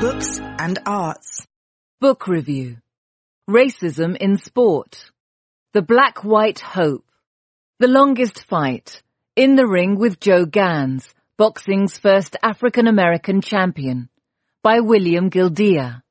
Books and arts. Book review. Racism in sport. The Black-White Hope. The Longest Fight. In the Ring with Joe Gans, boxing's first African-American champion. By William Gildea.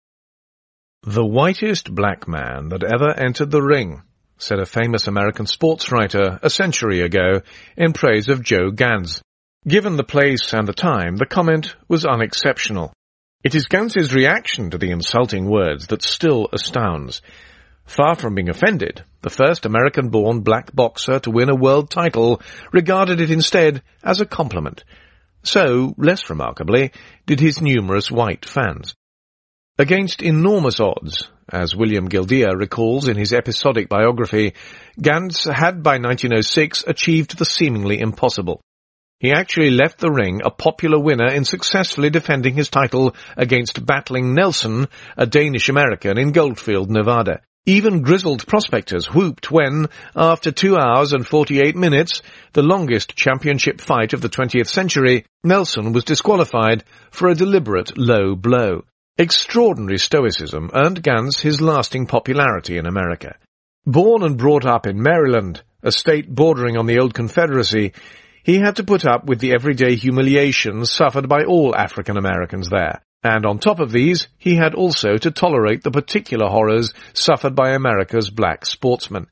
The whitest black man that ever entered the ring, said a famous American sports writer a century ago in praise of Joe Gans. Given the place and the time, the comment was unexceptional. It is Gans's reaction to the insulting words that still astounds. Far from being offended, the first American-born black boxer to win a world title regarded it instead as a compliment. So, less remarkably, did his numerous white fans. Against enormous odds, as William Gildea recalls in his episodic biography, Gans had by 1906 achieved the seemingly impossible. He actually left the ring a popular winner in successfully defending his title against Battling Nelson, a Danish-American, in Goldfield, Nevada. Even grizzled prospectors whooped when, after 2 hours and 48 minutes, the longest championship fight of the 20th century, Nelson was disqualified for a deliberate low blow. Extraordinary stoicism earned Gans his lasting popularity in America. Born and brought up in Maryland, a state bordering on the old Confederacy, he had to put up with the everyday humiliations suffered by all African Americans there. And on top of these, he had also to tolerate the particular horrors suffered by America's black sportsmen.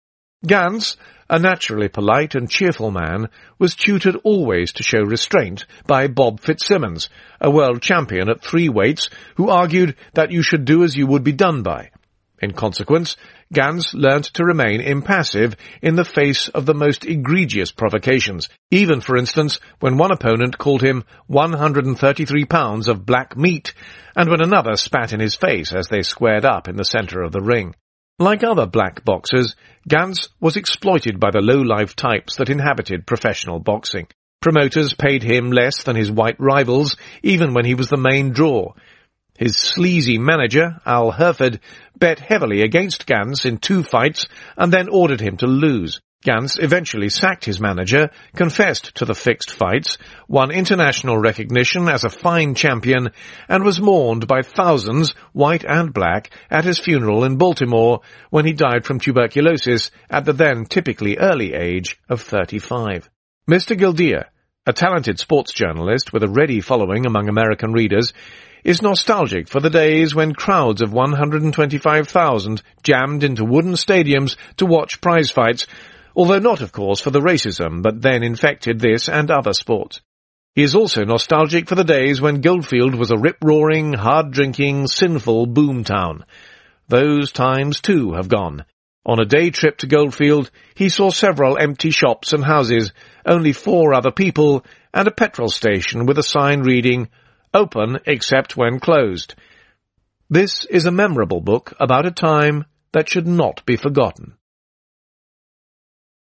Gans, a naturally polite and cheerful man, was tutored always to show restraint by Bob Fitzsimmons, a world champion at 3 weights, who argued that you should do as you would be done by. In consequence, Gans learnt to remain impassive in the face of the most egregious provocations, even, for instance, when one opponent called him 133 pounds of black meat, and when another spat in his face as they squared up in the centre of the ring. Like other black boxers, Gans was exploited by the low-life types that inhabited professional boxing. Promoters paid him less than his white rivals, even when he was the main draw. His sleazy manager, Al Herford, bet heavily against Gans in 2 fights and then ordered him to lose. Gans eventually sacked his manager, confessed to the fixed fights, won international recognition as a fine champion, and was mourned by thousands, white and black, at his funeral in Baltimore when he died from tuberculosis at the then typically early age of 35. Mr. Gildea, a talented sports journalist with a ready following among American readers, is nostalgic for the days when crowds of 125,000 jammed into wooden stadiums to watch prize fights, although not, of course, for the racism that then infected this and other sports. He is also nostalgic for the days when Goldfield was a rip-roaring, hard-drinking, sinful boomtown. Those times, too, have gone. On a day trip to Goldfield, he saw several empty shops and houses, only 4 other people, and a petrol station with a sign reading, "Open except when closed." This is a memorable book about a time that should not be forgotten.